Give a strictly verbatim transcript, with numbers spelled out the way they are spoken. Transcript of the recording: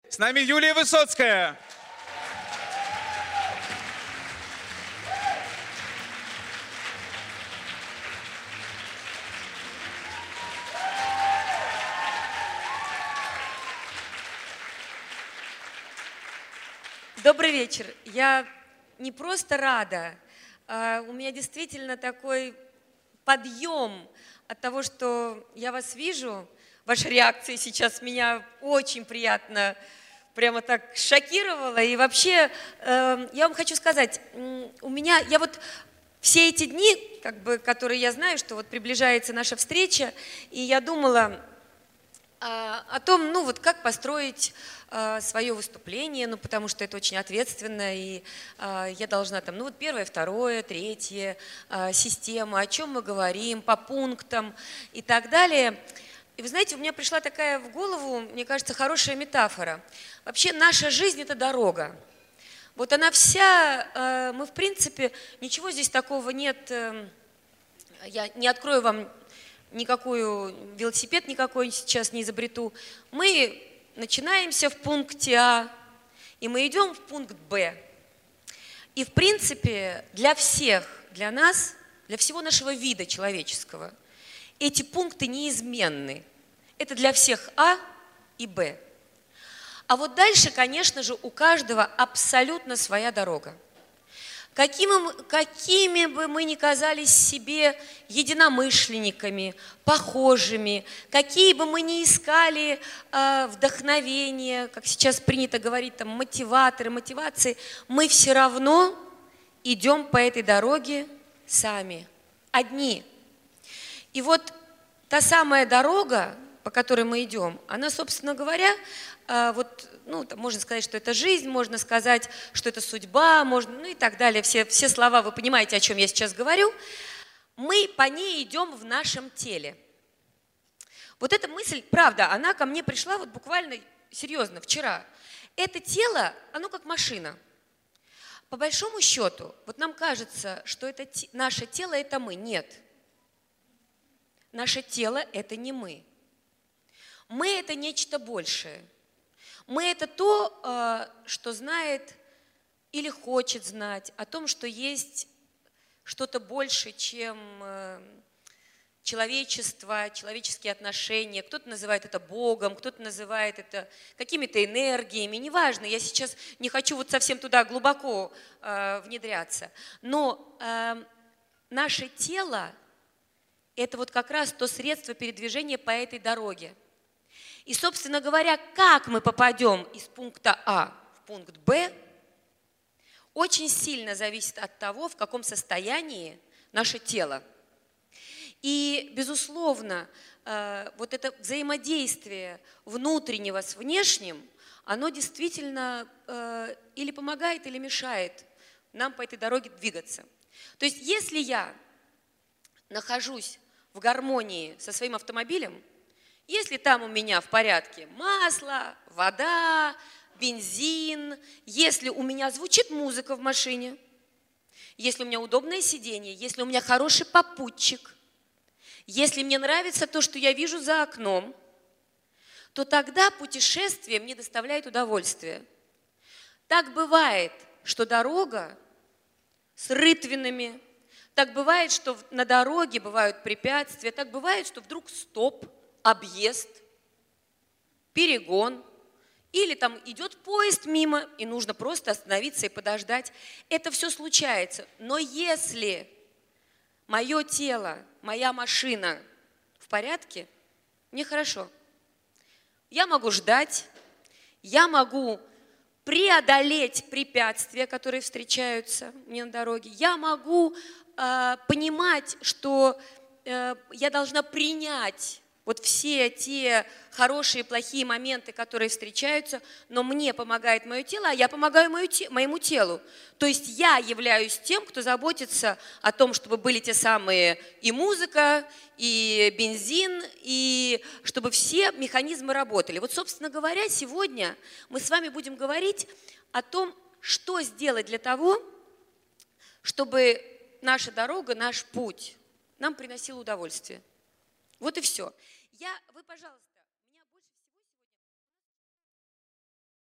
С нами Юлия Высоцкая. Добрый вечер. Я не просто рада, а у меня действительно такой подъем от того, что я вас вижу. Ваша реакция сейчас меня очень приятно прямо так шокировала. И вообще, э, я вам хочу сказать, у меня, я вот все эти дни, как бы, которые я знаю, что вот приближается наша встреча, и я думала о, о том, ну вот как построить э, свое выступление, ну потому что это очень ответственно, и э, я должна там, ну вот первое, второе, третье, э, система, о чем мы говорим, по пунктам и так далее. И вы знаете, у меня пришла такая в голову, мне кажется, хорошая метафора. Вообще наша жизнь – это дорога. Вот она вся, э, мы в принципе, ничего здесь такого нет, э, я не открою вам никакую, велосипед никакой сейчас не изобрету. Мы начинаемся в пункте А, и мы идем в пункт Б. И в принципе для всех, для нас, для всего нашего вида человеческого, эти пункты неизменны. Это для всех А и Б. А вот дальше, конечно же, у каждого абсолютно своя дорога. Какими, какими бы мы ни казались себе единомышленниками, похожими, какие бы мы ни искали э, вдохновения, как сейчас принято говорить, там, мотиваторы, мотивации, мы все равно идем по этой дороге сами, одни. И вот та самая дорога, по которой мы идем, она, собственно говоря, э, вот, ну, там, можно сказать, что это жизнь, можно сказать, что это судьба, можно, ну и так далее. Все, все слова, вы понимаете, о чем я сейчас говорю. Мы по ней идем в нашем теле. Вот эта мысль, правда, она ко мне пришла вот буквально, серьезно, вчера. Это тело, оно как машина. По большому счету, вот нам кажется, что это наше тело – это мы. Нет. Наше тело – это не мы. Мы – это нечто большее. Мы – это то, что знает или хочет знать о том, что есть что-то больше, чем человечество, человеческие отношения. Кто-то называет это Богом, кто-то называет это какими-то энергиями. Неважно, я сейчас не хочу вот совсем туда глубоко внедряться. Но наше тело – это вот как раз то средство передвижения по этой дороге. И, собственно говоря, как мы попадем из пункта А в пункт Б, очень сильно зависит от того, в каком состоянии наше тело. И, безусловно, вот это взаимодействие внутреннего с внешним, оно действительно или помогает, или мешает нам по этой дороге двигаться. То есть, если я нахожусь в гармонии со своим автомобилем, если там у меня в порядке масло, вода, бензин, если у меня звучит музыка в машине, если у меня удобное сиденье, если у меня хороший попутчик, если мне нравится то, что я вижу за окном, то тогда путешествие мне доставляет удовольствие. Так бывает, что дорога с рытвинами, так бывает, что на дороге бывают препятствия, так бывает, что вдруг стоп, объезд, перегон, или там идет поезд мимо, и нужно просто остановиться и подождать. Это все случается. Но если мое тело, моя машина в порядке, мне хорошо. Я могу ждать, я могу преодолеть препятствия, которые встречаются мне на дороге. Я могу э, понимать, что э, я должна принять вот все те хорошие и плохие моменты, которые встречаются, но мне помогает мое тело, а я помогаю моему телу. То есть я являюсь тем, кто заботится о том, чтобы были те самые и музыка, и бензин, и чтобы все механизмы работали. Вот, собственно говоря, сегодня мы с вами будем говорить о том, что сделать для того, чтобы наша дорога, наш путь нам приносил удовольствие. Вот и все. Я, вы, пожалуйста.